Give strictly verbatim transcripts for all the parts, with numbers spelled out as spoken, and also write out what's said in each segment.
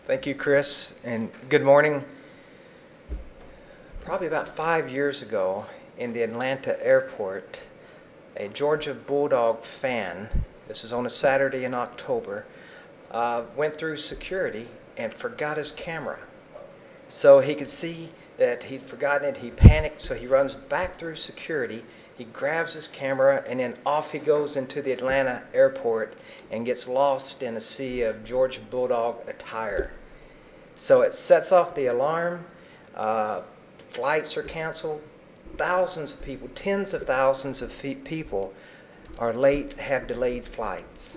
Thank you, Chris, and good morning. Probably about five years ago in the Atlanta airport, a Georgia Bulldog fan, this was on a Saturday in October, uh, went through security and forgot his camera. So he could see that he'd forgotten it. He panicked, so he runs back through security. He grabs his camera, and then off he goes into the Atlanta airport and gets lost in a sea of Georgia Bulldog attire. So it sets off the alarm. Uh, flights are canceled. Thousands of people, tens of thousands of people are late, have delayed flights.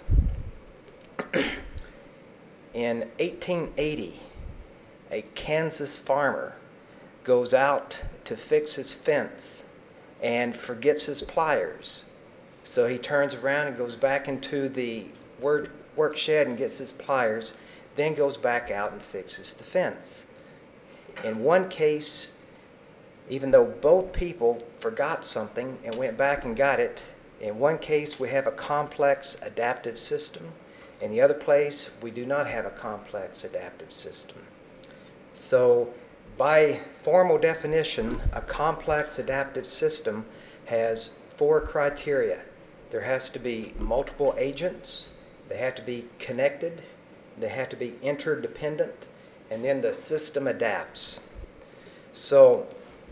In eighteen eighty, a Kansas farmer goes out to fix his fence and forgets his pliers. So he turns around and goes back into the work, work shed and gets his pliers, then goes back out and fixes the fence. In one case, even though both people forgot something and went back and got it, in one case we have a complex adaptive system. In the other place, we do not have a complex adaptive system. So by formal definition, a complex adaptive system has four criteria. There has to be multiple agents, they have to be connected, they have to be interdependent, and then the system adapts. So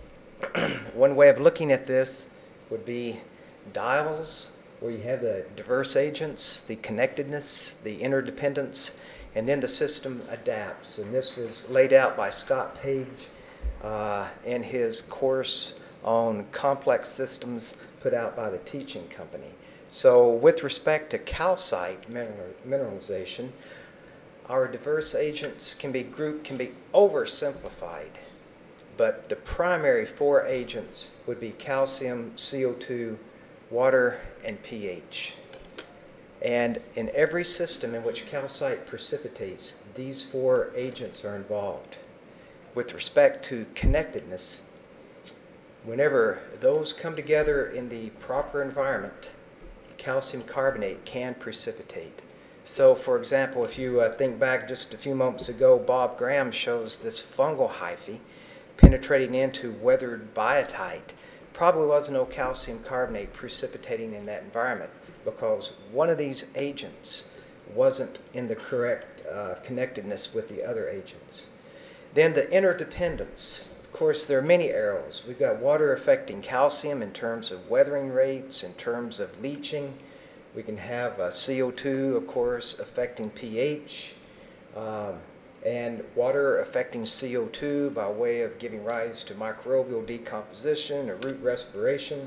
one way of looking at this would be dials, where you have the diverse agents, the connectedness, the interdependence, and then the system adapts. And this was laid out by Scott Page uh, in his course on complex systems put out by the Teaching Company. So with respect to calcite mineralization, our diverse agents can be grouped, can be oversimplified, but the primary four agents would be calcium, C O two, water, and pH. And in every system in which calcite precipitates, these four agents are involved. With respect to connectedness, whenever those come together in the proper environment, calcium carbonate can precipitate. So, for example, if you uh, think back just a few moments ago, Bob Graham shows this fungal hyphae penetrating into weathered biotite. Probably was no calcium carbonate precipitating in that environment because one of these agents wasn't in the correct uh, connectedness with the other agents. Then the interdependence. Of course, there are many arrows. We've got water affecting calcium in terms of weathering rates, in terms of leaching. We can have uh, C O two, of course, affecting pH, um, and water affecting C O two by way of giving rise to microbial decomposition or root respiration.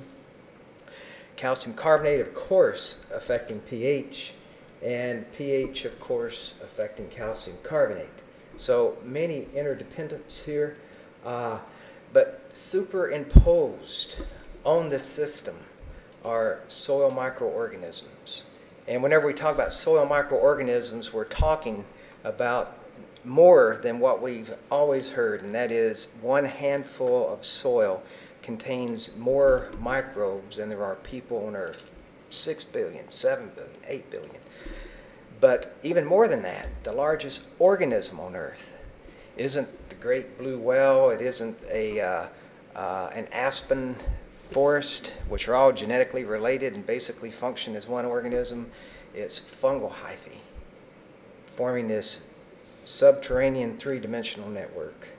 Calcium carbonate, of course, affecting pH, and pH, of course, affecting calcium carbonate. So many interdependents here, uh, but superimposed on this system are soil microorganisms. And whenever we talk about soil microorganisms, we're talking about more than what we've always heard, and that is one handful of soil contains more microbes than there are people on Earth. Six billion, seven billion, eight billion. But even more than that, the largest organism on Earth isn't the great blue whale, it isn't a, uh, uh, an aspen forest, which are all genetically related and basically function as one organism. It's fungal hyphae, forming this subterranean three-dimensional network.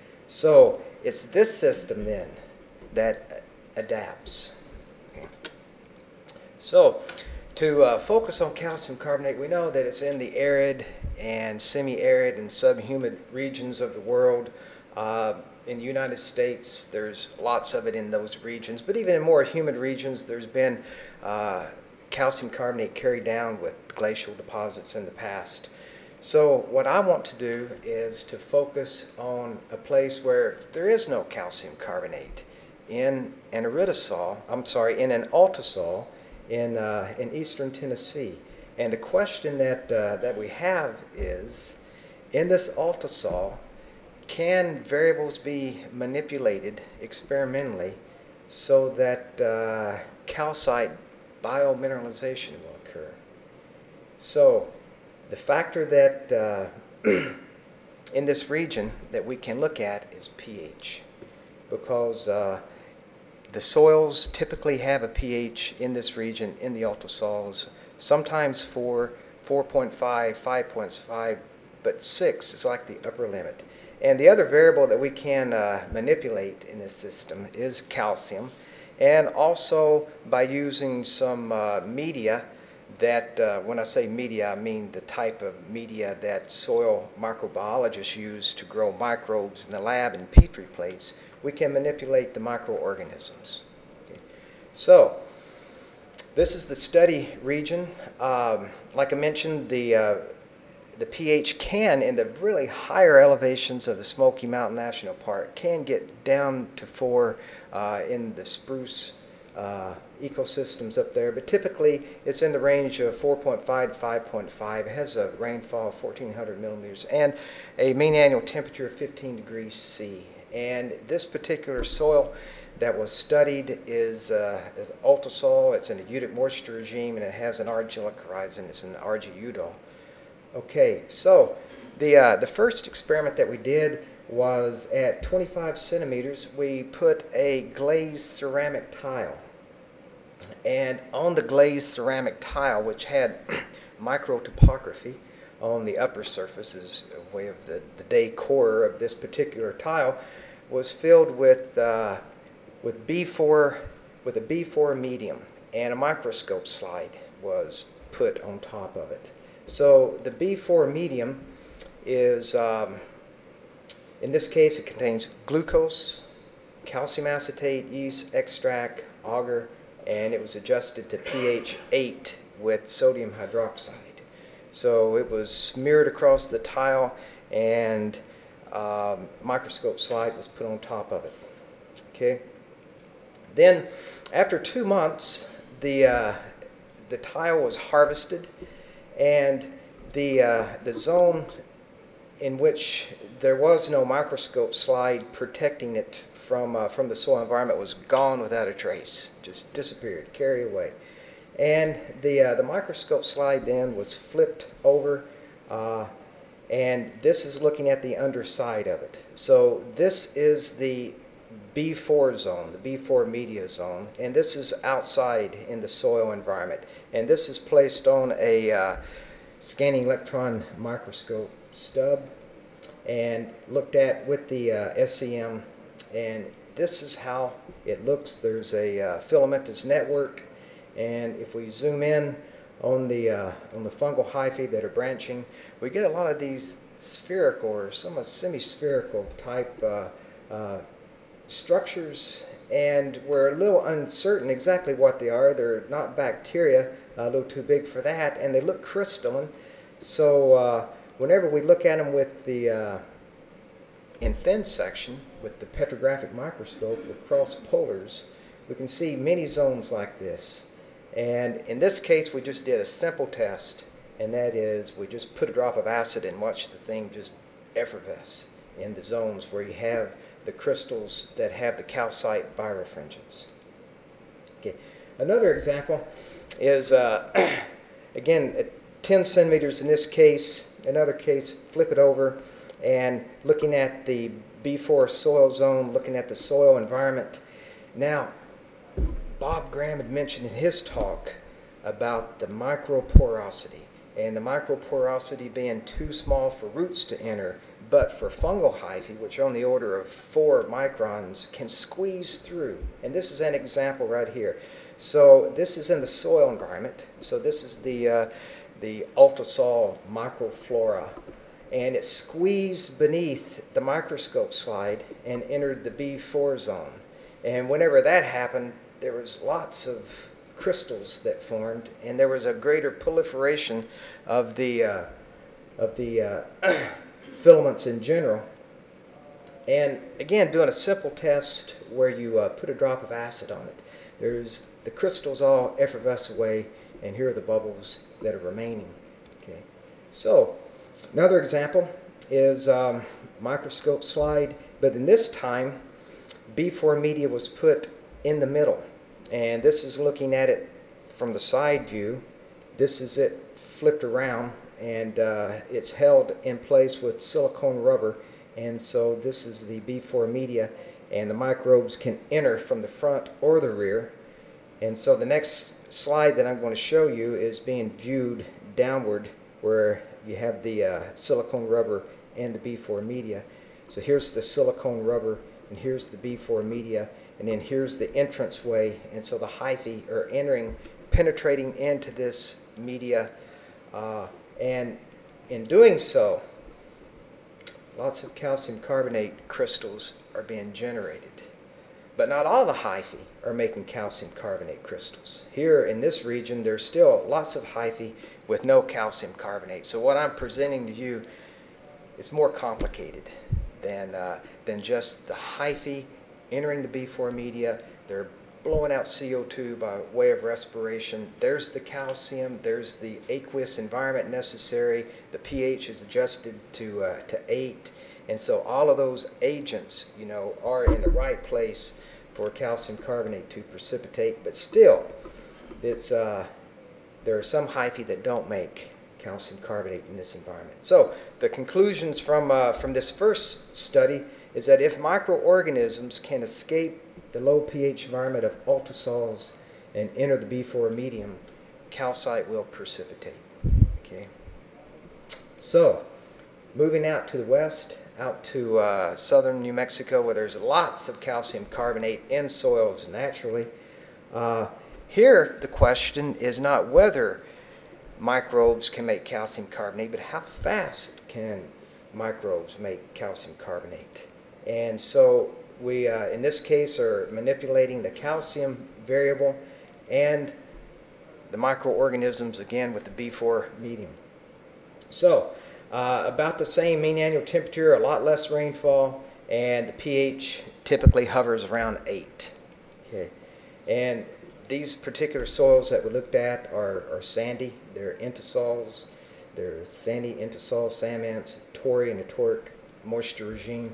So it's this system then that adapts. Okay. So to uh, focus on calcium carbonate, we know that it's in the arid and semi-arid and subhumid regions of the world. Uh, in the United States, there's lots of it in those regions, but even in more humid regions, there's been uh, calcium carbonate carried down with glacial deposits in the past. So what I want to do is to focus on a place where there is no calcium carbonate, in an aridisol, I'm sorry, in an altisol in, uh, in eastern Tennessee. And the question that, uh, that we have is, in this altisol, can variables be manipulated experimentally so that uh, calcite biomineralization will occur? So the factor that uh, in this region that we can look at is pH, because uh, the soils typically have a pH in this region in the ultrasols, sometimes for four point five, five point five, but six is like the upper limit. And the other variable that we can uh, manipulate in this system is calcium, and also by using some uh, media that, uh, when I say media, I mean the type of media that soil microbiologists use to grow microbes in the lab in Petri plates. We can manipulate the microorganisms. Okay. So, this is the study region. Um, like I mentioned, the uh, the pH can, in the really higher elevations of the Smoky Mountain National Park, can get down to four uh, in the spruce uh, ecosystems up there, but typically it's in the range of four point five to five point five. It has a rainfall of fourteen hundred millimeters and a mean annual temperature of fifteen degrees C. And this particular soil that was studied is, uh, is ultrasol. It's in a eutectic moisture regime, and it has an argillic horizon. It's an argyudol. Okay, so the, uh, the first experiment that we did was at twenty-five centimeters. We put a glazed ceramic tile. And on the glazed ceramic tile, which had microtopography on the upper surface, as a way of the, the decor of this particular tile, was filled with, uh, with B four, with a B four medium, and a microscope slide was put on top of it. So the B four medium is, um, in this case, it contains glucose, calcium acetate, yeast extract, agar, and it was adjusted to pH eight with sodium hydroxide. So it was smeared across the tile, and um, microscope slide was put on top of it. Okay. Then, after two months, the uh, the tile was harvested, and the, uh, the zone in which there was no microscope slide protecting it from, uh, from the soil environment was gone without a trace, just disappeared, carried away. And the, uh, the microscope slide then was flipped over, uh, and this is looking at the underside of it. So this is the B four zone, the B four media zone, and this is outside in the soil environment. And this is placed on a uh, scanning electron microscope stub and looked at with the uh, S C M, and this is how it looks. There's a uh, filamentous network, and if we zoom in on the, uh, on the fungal hyphae that are branching, we get a lot of these spherical or somewhat semi-spherical type uh, uh, structures, and we're a little uncertain exactly what they are. They're not bacteria, a little too big for that, and they look crystalline. So uh, whenever we look at them with the uh, in thin section with the petrographic microscope with cross polars, we can see many zones like this. And in this case, we just did a simple test, and that is we just put a drop of acid and watch the thing just effervesce in the zones where you have the crystals that have the calcite birefringence. Okay. Another example is, uh, again, at ten centimeters in this case. Another case, flip it over, and looking at the B four soil zone, looking at the soil environment. Now, Bob Graham had mentioned in his talk about the microporosity, and the microporosity being too small for roots to enter, but for fungal hyphae, which are on the order of four microns, can squeeze through. And this is an example right here. So this is in the soil environment. So this is the, uh, the ultrasol microflora. And it squeezed beneath the microscope slide and entered the B four zone. And whenever that happened, there was lots of crystals that formed, and there was a greater proliferation of the, uh, of the uh, filaments in general. And again, doing a simple test where you uh, put a drop of acid on it, there's the crystals all effervesce away, and here are the bubbles that are remaining. Okay, so another example is um, microscope slide, but in this time, B four media was put in the middle, and this is looking at it from the side view. This is it flipped around, and uh, it's held in place with silicone rubber. And so this is the B four media, and the microbes can enter from the front or the rear. And so the next slide that I'm going to show you is being viewed downward, where you have the uh, silicone rubber and the B four media. So here's the silicone rubber, and here's the B four media, and then here's the entrance way. And so the hyphae are entering, penetrating into this media, uh, and in doing so, lots of calcium carbonate crystals are being generated. But not all the hyphae are making calcium carbonate crystals. Here in this region, there's still lots of hyphae with no calcium carbonate. So what I'm presenting to you is more complicated than, uh, than just the hyphae entering the B four media. They're blowing out C O two by way of respiration. There's the calcium. There's the aqueous environment necessary. The pH is adjusted to, uh, to eight. And so all of those agents, you know, are in the right place for calcium carbonate to precipitate. But still, it's, uh, there are some hyphae that don't make calcium carbonate in this environment. So the conclusions from, uh, from this first study is that if microorganisms can escape the low pH environment of ultrasols and enter the B four medium, calcite will precipitate. Okay. So moving out to the west, out to uh, southern New Mexico, where there's lots of calcium carbonate in soils naturally. Uh, here the question is not whether microbes can make calcium carbonate, but how fast can microbes make calcium carbonate. And so we, uh, in this case, are manipulating the calcium variable and the microorganisms, again, with the B four medium. So Uh, about the same mean annual temperature, a lot less rainfall, and the pH typically hovers around eight. Okay, and these particular soils that we looked at are, are sandy. They're entosols. They're sandy entosols, sandmans, tori and a toric moisture regime.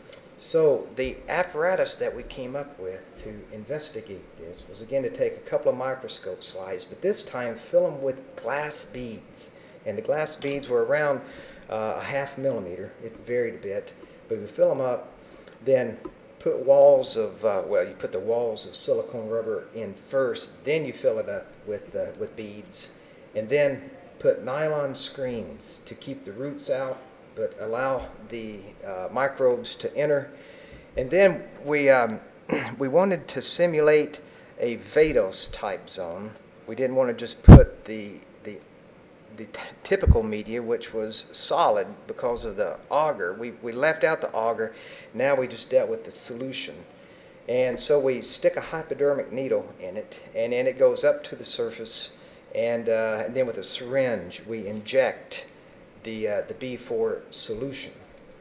So the apparatus that we came up with to investigate this was, again, to take a couple of microscope slides, but this time fill them with glass beads. And the glass beads were around uh, a half millimeter. It varied a bit. But we fill them up, then put walls of, uh, well, you put the walls of silicone rubber in first, then you fill it up with, uh, with beads. And then put nylon screens to keep the roots out, but allow the uh, microbes to enter. And then we, um, we wanted to simulate a vadose type zone. We didn't want to just put the, the the t typical media, which was solid because of the agar. We, we left out the agar. Now we just dealt with the solution. And so we stick a hypodermic needle in it, and then it goes up to the surface, and, uh, and then with a syringe we inject the, uh, the B four solution.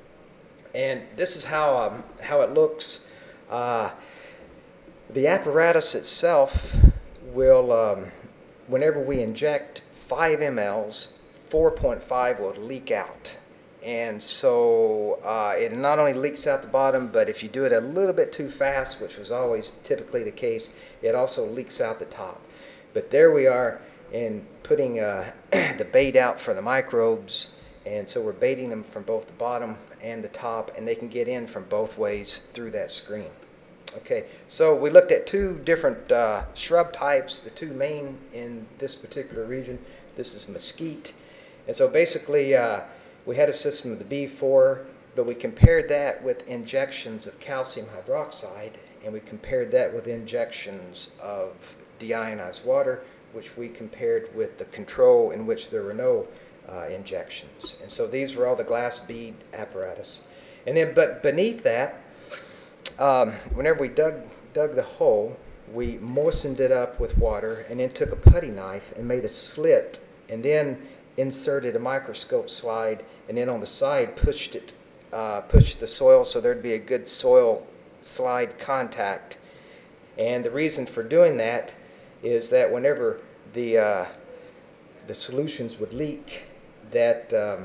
And this is how, um, how it looks. Uh, the apparatus itself will, um, whenever we inject five milliliters, four point five will leak out. And so uh, it not only leaks out the bottom, but if you do it a little bit too fast, which was always typically the case, it also leaks out the top. But there we are in putting uh, the bait out for the microbes, and so we're baiting them from both the bottom and the top, and they can get in from both ways through that screen. Okay, so we looked at two different uh, shrub types, the two main in this particular region. This is mesquite. And so basically uh, we had a system of the B four, but we compared that with injections of calcium hydroxide, and we compared that with injections of deionized water, which we compared with the control in which there were no uh, injections. And so these were all the glass bead apparatus. And then, but beneath that, Um, whenever we dug, dug the hole, we moistened it up with water and then took a putty knife and made a slit, and then inserted a microscope slide, and then on the side pushed it, uh, pushed the soil so there'd be a good soil slide contact. And the reason for doing that is that whenever the, uh, the solutions would leak, that um,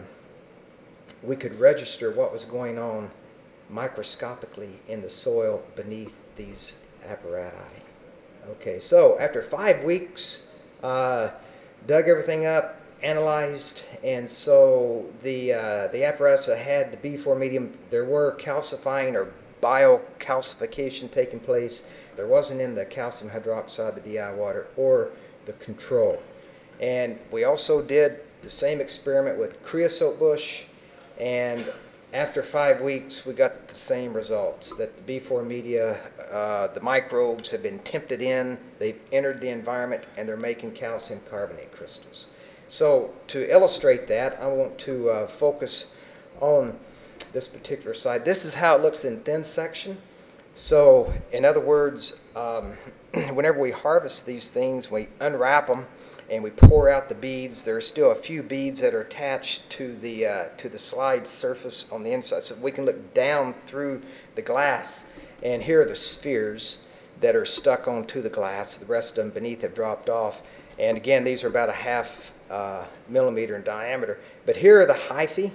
we could register what was going on microscopically in the soil beneath these apparati. Okay, so after five weeks, uh, dug everything up, analyzed, and so the uh, the apparatus that had the B four medium, there were calcifying or biocalcification taking place. There wasn't in the calcium hydroxide, the D I water, or the control. And we also did the same experiment with creosote bush, and after five weeks we got the same results, that the B four media, uh, the microbes have been tempted in, they've entered the environment, and they're making calcium carbonate crystals. So to illustrate that, I want to uh, focus on this particular side. This is how it looks in thin section. So in other words, um, whenever we harvest these things, we unwrap them and we pour out the beads. There are still a few beads that are attached to the uh, to the slide surface on the inside, so we can look down through the glass. And here are the spheres that are stuck onto the glass. The rest of them beneath have dropped off. And again, these are about a half uh, millimeter in diameter. But here are the hyphae,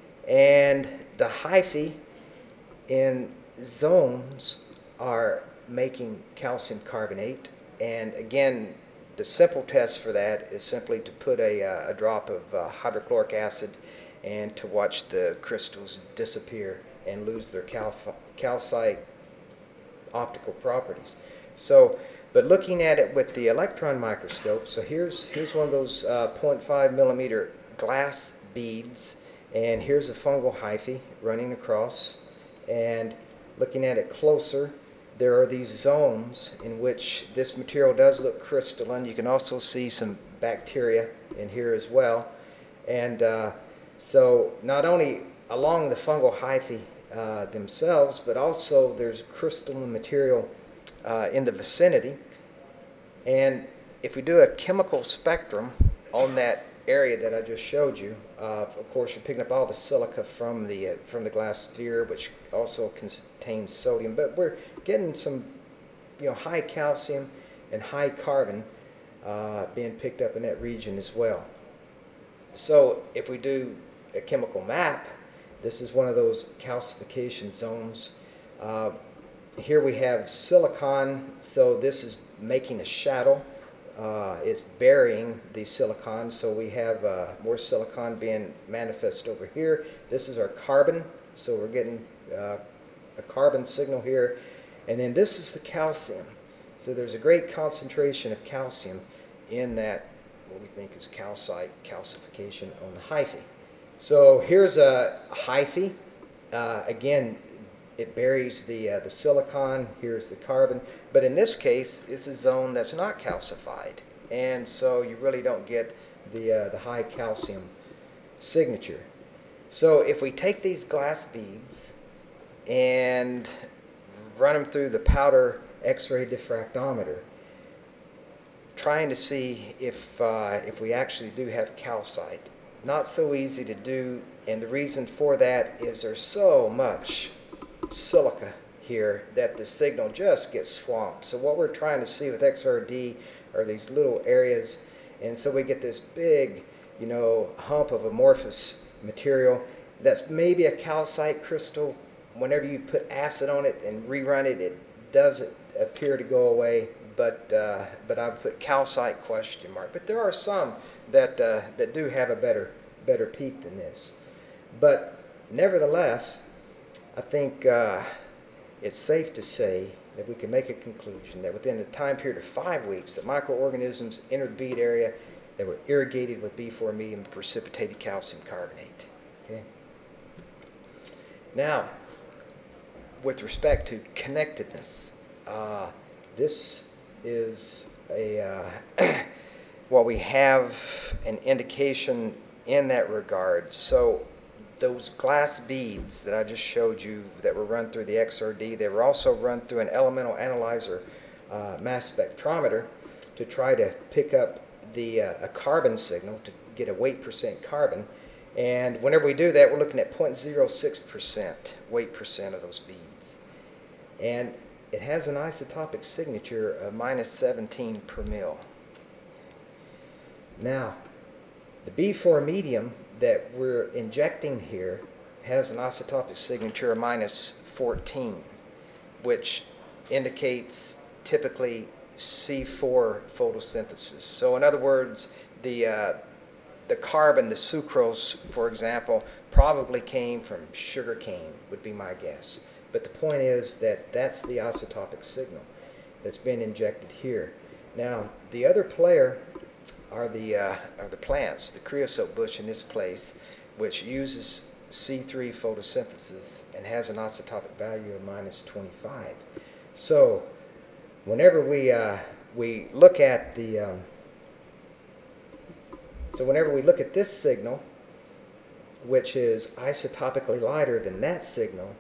and the hyphae in zones are making calcium carbonate. And again, the simple test for that is simply to put a, uh, a drop of uh, hydrochloric acid and to watch the crystals disappear and lose their cal calcite optical properties. So, but looking at it with the electron microscope, so here's here's one of those uh, zero point five millimeter glass beads, and here's a fungal hyphae running across, and looking at it closer, there are these zones in which this material does look crystalline. You can also see some bacteria in here as well. And uh, so not only along the fungal hyphae uh, themselves, but also there's crystalline material uh, in the vicinity. And if we do a chemical spectrum on that area that I just showed you, uh, of course you're picking up all the silica from the uh, from the glass sphere, which also contains sodium, but we're getting some, you know, high calcium and high carbon uh, being picked up in that region as well. So if we do a chemical map, this is one of those calcification zones. Uh, here we have silicon, so this is making a shadow. Uh, it's burying the silicon, so we have uh, more silicon being manifest over here. This is our carbon, so we're getting uh, a carbon signal here. And then this is the calcium. So there's a great concentration of calcium in that, what we think is calcite calcification on the hyphae. So here's a hyphae. Uh, again, it buries the, uh, the silicon. Here's the carbon. But in this case, it's a zone that's not calcified. And so you really don't get the, uh, the high calcium signature. So if we take these glass beads and run them through the powder X-ray diffractometer, trying to see if, uh, if we actually do have calcite. Not so easy to do, and the reason for that is there's so much silica here that the signal just gets swamped. So what we're trying to see with X R D are these little areas, and so we get this big, you know, hump of amorphous material that's maybe a calcite crystal. Whenever you put acid on it and rerun it, it doesn't appear to go away, but uh, but I put calcite question mark. But there are some that uh, that do have a better better peak than this. But nevertheless, I think uh, it's safe to say that we can make a conclusion that within a time period of five weeks, that microorganisms entered the bead area that were irrigated with B four medium precipitated calcium carbonate. Okay. Now, with respect to connectedness, uh, this is a uh, well, we have an indication in that regard. So those glass beads that I just showed you that were run through the X R D, they were also run through an elemental analyzer uh, mass spectrometer to try to pick up the uh, a carbon signal to get a weight percent carbon. And whenever we do that, we're looking at zero point zero six percent weight percent of those beads. And it has an isotopic signature of minus seventeen per mil. Now, the B four medium that we're injecting here has an isotopic signature of minus fourteen, which indicates typically C four photosynthesis. So in other words, the, uh, the carbon, the sucrose, for example, probably came from sugar cane, would be my guess. But the point is that that's the isotopic signal that's been injected here. Now, the other player are the, uh, are the plants, the creosote bush in this place, which uses C three photosynthesis and has an isotopic value of minus twenty-five. So, whenever we, uh, we look at the, um, so whenever we look at this signal, which is isotopically lighter than that signal,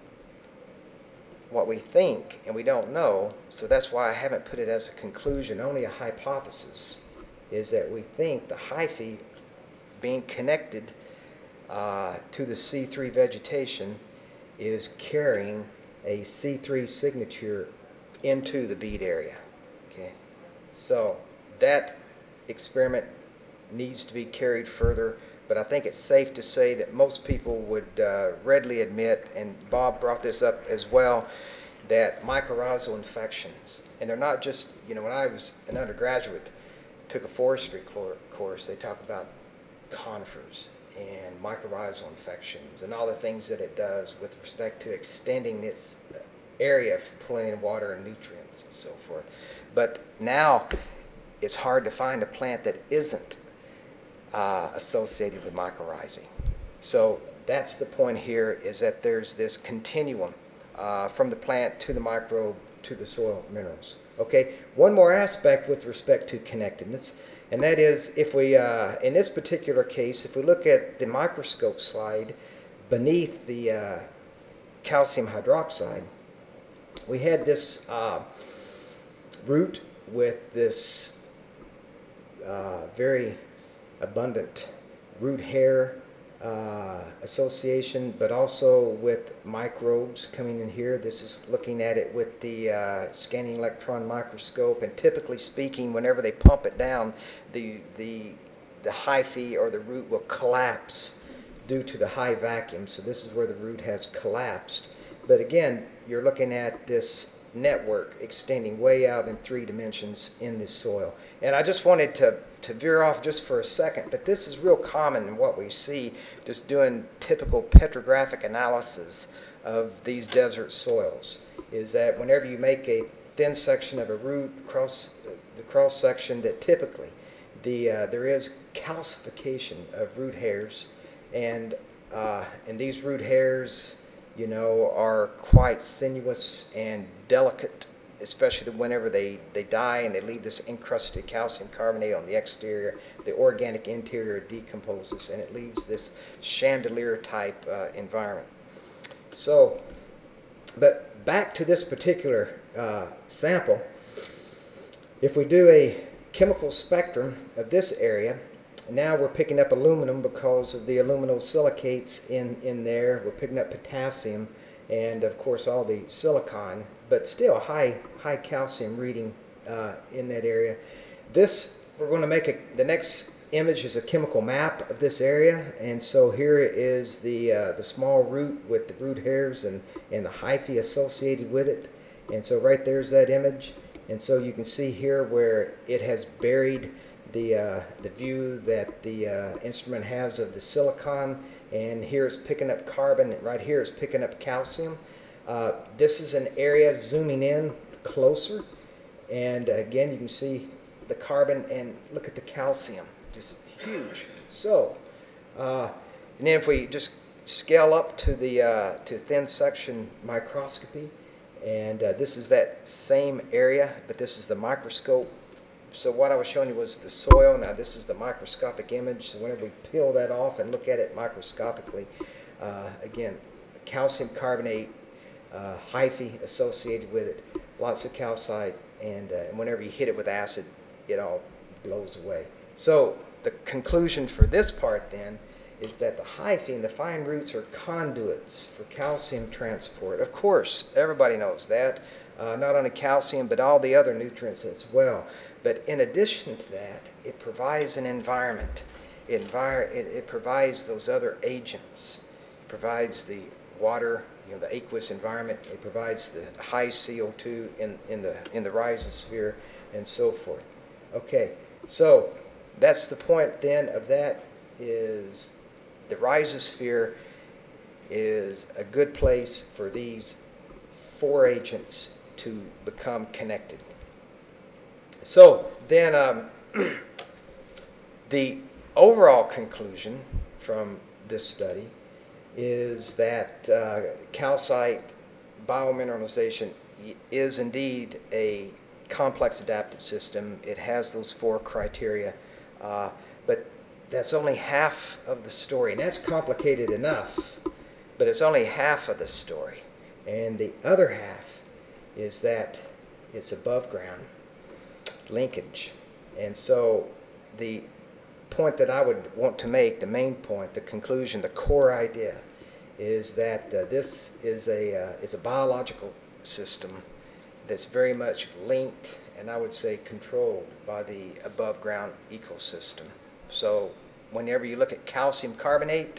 what we think, and we don't know, so that's why I haven't put it as a conclusion, only a hypothesis, is that we think the hyphae being connected uh, to the C three vegetation is carrying a C three signature into the bead area. Okay, so that experiment needs to be carried further, but I think it's safe to say that most people would uh, readily admit, and Bob brought this up as well, that mycorrhizal infections, and they're not just, you know, when I was an undergraduate, took a forestry course, they talk about conifers and mycorrhizal infections and all the things that it does with respect to extending its area for pulling in water and nutrients and so forth. But now it's hard to find a plant that isn't uh, associated with mycorrhizae. So that's the point here, is that there's this continuum uh, from the plant to the microbe to the soil minerals. Okay, one more aspect with respect to connectedness, and that is, if we, uh, in this particular case, if we look at the microscope slide beneath the uh, calcium hydroxide, we had this uh, root with this uh, very abundant root hair uh, association, but also with microbes coming in here. This is looking at it with the uh, scanning electron microscope, and typically speaking, whenever they pump it down, the, the, the hyphae or the root will collapse due to the high vacuum. So this is where the root has collapsed. But again, you're looking at this network extending way out in three dimensions in the soil. And I just wanted to, to veer off just for a second, but this is real common in what we see just doing typical petrographic analysis of these desert soils, is that whenever you make a thin section of a root cross the cross section, that typically the uh, there is calcification of root hairs, and uh, and these root hairs, you know, are quite sinuous and delicate, especially whenever they, they die and they leave this encrusted calcium carbonate on the exterior. The organic interior decomposes and it leaves this chandelier type uh, environment. So, but back to this particular uh, sample, if we do a chemical spectrum of this area, now we're picking up aluminum because of the aluminosilicates in, in there. We're picking up potassium and, of course, all the silicon, but still high, high calcium reading uh, in that area. This, we're going to make a, the next image is a chemical map of this area, and so here is the, uh, the small root with the root hairs and, and the hyphae associated with it. And so right there's that image. And so you can see here where it has buried the, uh, the view that the uh, instrument has of the silicon, and here it's picking up carbon, right here it's picking up calcium. Uh, this is an area zooming in closer, and uh, again you can see the carbon, and look at the calcium, just huge. So, uh, and then if we just scale up to the uh, to thin section microscopy, and uh, this is that same area, but this is the microscope. So what I was showing you was the soil. Now this is the microscopic image. So whenever we peel that off and look at it microscopically, uh, again, calcium carbonate, uh, hyphae associated with it, lots of calcite, and, uh, and whenever you hit it with acid, it all blows away. So the conclusion for this part then is that the hyphae and the fine roots are conduits for calcium transport. Of course, everybody knows that. Uh, not only calcium, but all the other nutrients as well. But in addition to that, it provides an environment. It, envir it, it provides those other agents. It provides the water, you know, the aqueous environment. It provides the high C O two in, in, the, in the rhizosphere and so forth. Okay, so that's the point then of that, is the rhizosphere is a good place for these four agents to become connected. So then um, the overall conclusion from this study is that uh, calcite biomineralization is indeed a complex adaptive system. It has those four criteria, uh, but that's only half of the story, and that's complicated enough, but it's only half of the story. And the other half is that it's above ground linkage. And so the point that I would want to make, the main point, the conclusion, the core idea, is that uh, this is a, uh, is a biological system that's very much linked and I would say controlled by the above ground ecosystem. So whenever you look at calcium carbonate,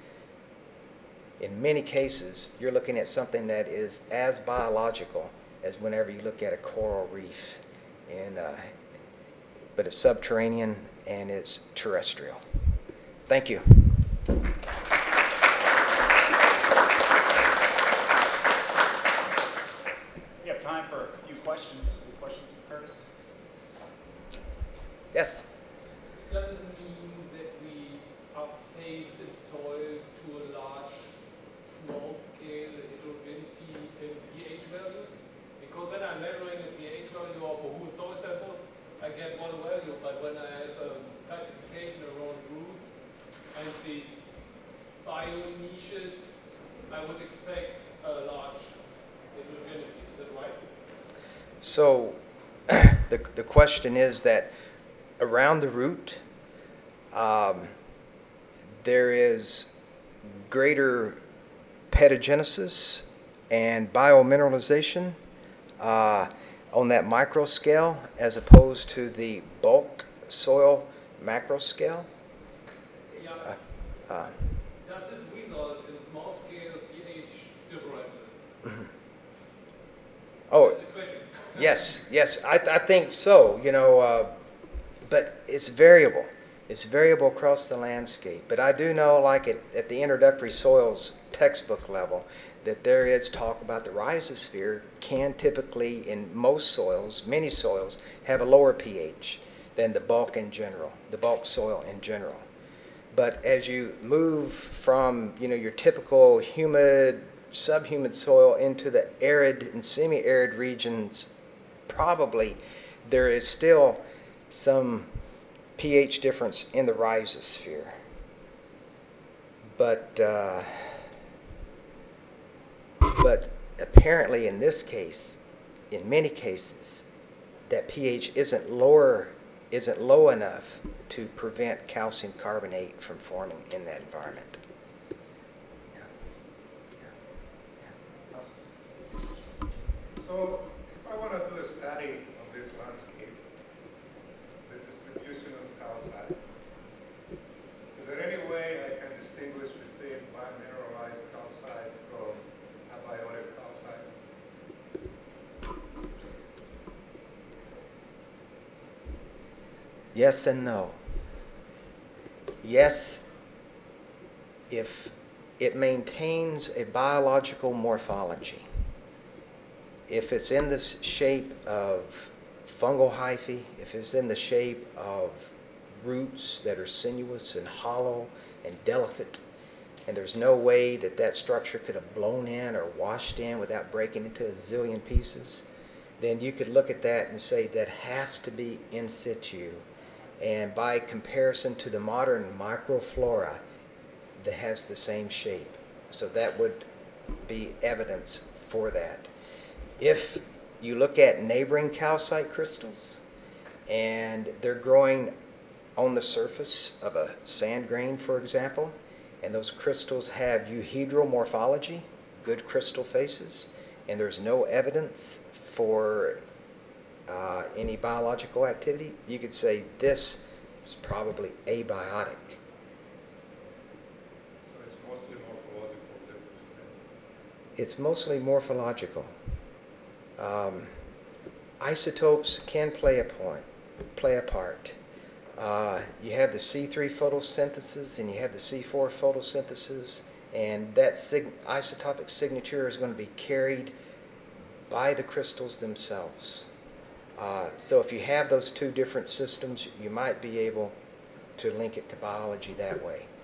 in many cases you're looking at something that is as biological as whenever you look at a coral reef. And, uh, but it's subterranean and it's terrestrial. Thank you. We have time for a few questions. Any questions for Curtis? Yes? Does it mean that we upphase the soil to a large, small-scale heterogeneity in pH values? Because when I'm measuring the pH value of a whole soil sample, I get one value, but when I have um, calcification around roots and these bio niches, I would expect a large heterogeneity. Is that right? So the, the question is that around the root, um, there is greater petagenesis and biomineralization uh, on that micro scale as opposed to the bulk soil macro scale. Yeah. Uh, uh, Does this result in small-scale pH differences? oh, That's the question. yes, yes, I, I think so, you know, uh, but it's variable. It's variable across the landscape. But I do know, like at, at the introductory soils textbook level, that there is talk about the rhizosphere can typically, in most soils, many soils, have a lower pH than the bulk in general, the bulk soil in general. But as you move from, you know, your typical humid, subhumid soil into the arid and semi-arid regions, probably there is still some pH difference in the rhizosphere. But uh, but apparently in this case, in many cases, that pH isn't lower, isn't low enough to prevent calcium carbonate from forming in that environment. Yeah. Yeah. Yeah. So if I want to do a study of this landscape, the distribution of calcite, is there any way I can distinguish between biomineralized calcite from abiotic calcite? Yes and no. Yes, if it maintains a biological morphology. If it's in the shape of fungal hyphae, if it's in the shape of roots that are sinuous and hollow and delicate, and there's no way that that structure could have blown in or washed in without breaking into a zillion pieces, then you could look at that and say that has to be in situ. And by comparison to the modern microflora, that has the same shape. So that would be evidence for that. If you look at neighboring calcite crystals and they're growing on the surface of a sand grain, for example, and those crystals have euhedral morphology, good crystal faces, and there's no evidence for uh, any biological activity, you could say this is probably abiotic. So it's mostly morphological difference. It's mostly morphological. Um, isotopes can play a point, play a part. Uh, you have the C three photosynthesis and you have the C four photosynthesis, and that sig isotopic signature is going to be carried by the crystals themselves. Uh, so if you have those two different systems, you might be able to link it to biology that way.